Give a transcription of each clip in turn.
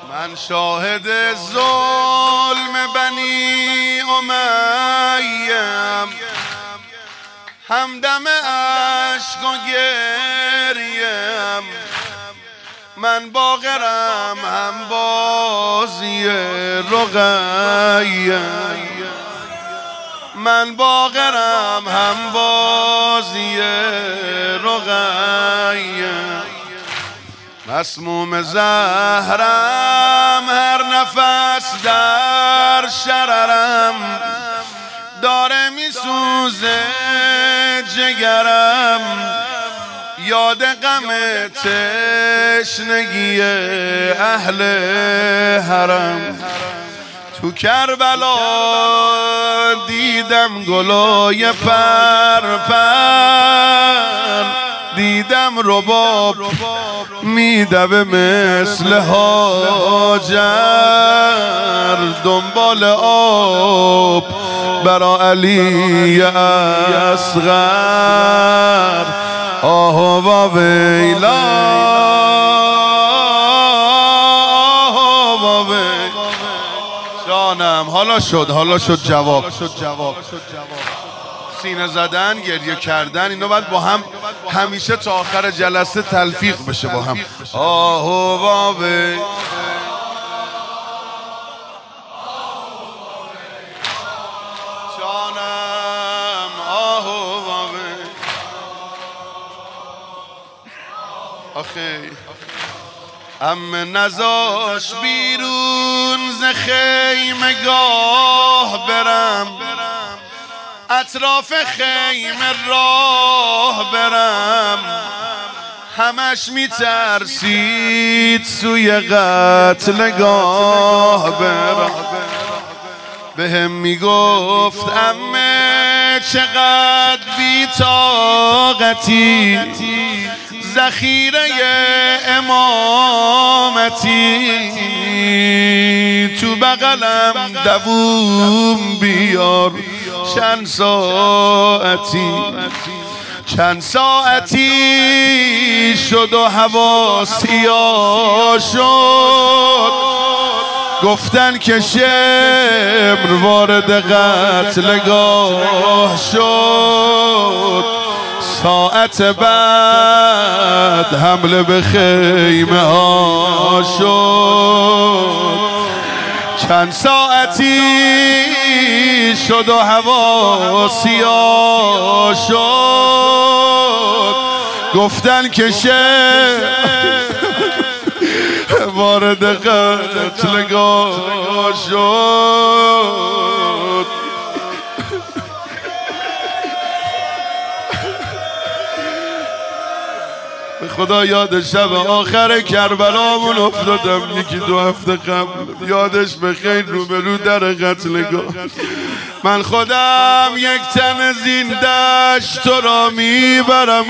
من شاهد ظلم بنی امیم، همدم عشق و گریم. من باقرم هم بازی رقیم، من باقرم هم بازی رقیم. مسموم زهرم هر نفس در شررم، داره میسوزه جگرم. یاد غم تشنگی اهل حرم. تو کربلا دیدم گلای پرپر، دیدم رباب میدوه مثل هاجر. دنبال آب برا علی اصغر. آه و ویلا، آه و ویلا. جانم حالا شد جواب. سینه زدن، گریه کردن، اینا باید با هم همیشه تا آخر جلسه تلفیق بشه با هم. آه و ویلا، جانم آه و ویلا. آخه ام نزاش بیرون ز خیمه گاه برم، اطراف خیمه راه برم. همش میترسید سوی قتلگاه برم. بهم میگفت امه چقدر بی‌طاقتی، ذخیره امامتی. تو بغلم دووم بیار، چند ساعتی شد و هوا سیاه شد. گفتن که شمر وارد قتلگاه شد. ساعت بعد حمله به خیمه ها شد. چند ساعتی شد و هوا سیاه شد. گفتن که وارد قتلگاه شد. به خدا یاد شب آخر کربلامون افتادم، یکی 2 هفته قبل. یادش بخیر روبرو در قتلگاه. من خودم یک تن از این دشت تو را میبرم.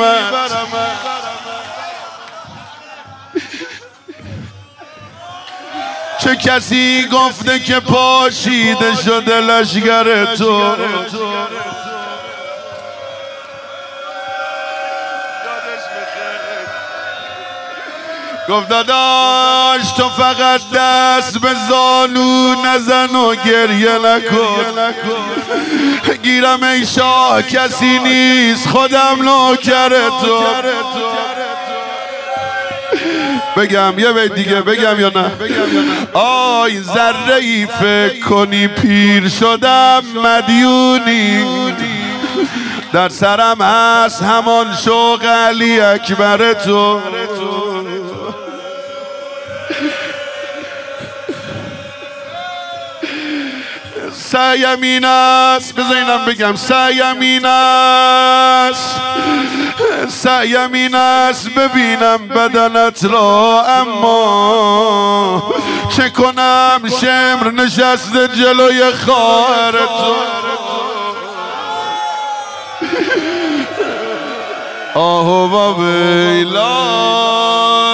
چه کسی گفته که پاشیده شده لشگر تو؟ گفت داداش تو فقط دست به زانو نزن و گریه نکن. گیرم ای شاه کسی نیست، خودم نوکر تو. بگم یه بیت دیگه بگم یا نه؟ آی ذره ای فکر کنی پیر شدم مدیونی، در سرم هست همان شوق علی اکبر تو. سعیم این است، بذارینم بگم سعیم این است، سعیم این است ببینم بدنت را، اما چه کنم شمر نشسته جلوی خواهر تو. آه و ویلا.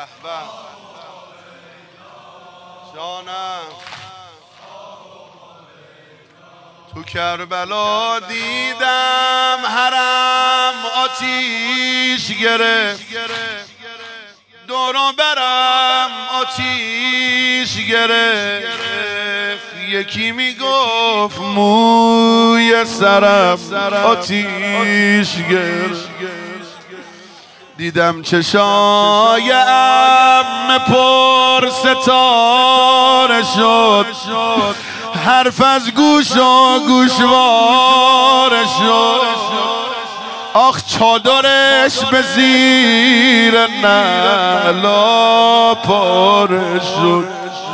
جانم تو کربلا دیدم حرم آتیش گرفت دور و برم آتیش گرفت یکی میگفت موی سرم آتیش گرفت دیدم چشای عم پر ستاره شد حرف از گوش و گوشواره شد آخ چادرش به زیر نعلا پاره شد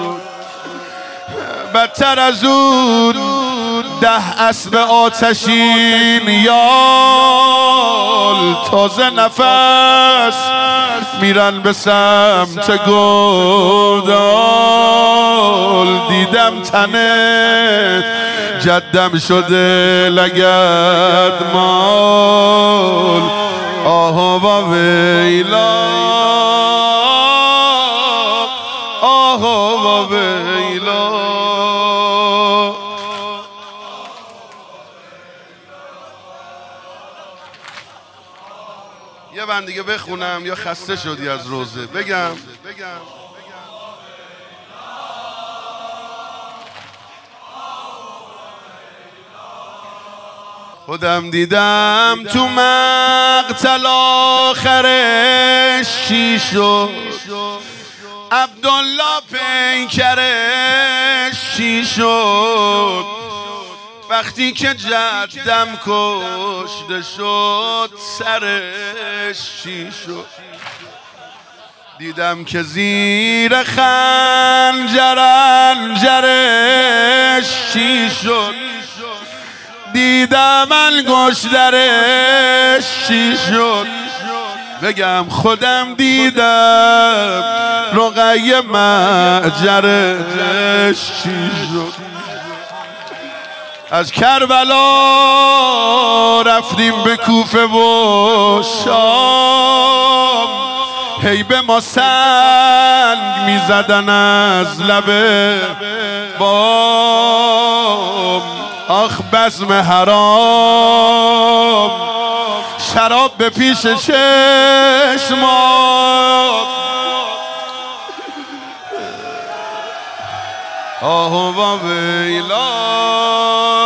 بدتر از اون 10 اسب آتشین یال تازه نفس میرن به سمت گودال دیدم تنه جدم شده لگد مال آه و ویلا آه و ویلا. یه بند دیگه بخونم یا خسته شدی از روزه؟ بگم خودم دیدم تو مقتل آخرش چی شد عبدالله پیکرش چی شد وقتی که جدم کشته شد سرش چی شد دیدم که زیر خنجر انجرش چی شد دیدم انگشترش چی شد بگم خودم دیدم رقیه معجرش چی شد از کربلا رفتیم به کوفه و شام هی به ما سنگ میزدن از لب بام آخ بزم حرام شراب به پیش چشمام آه و ویلا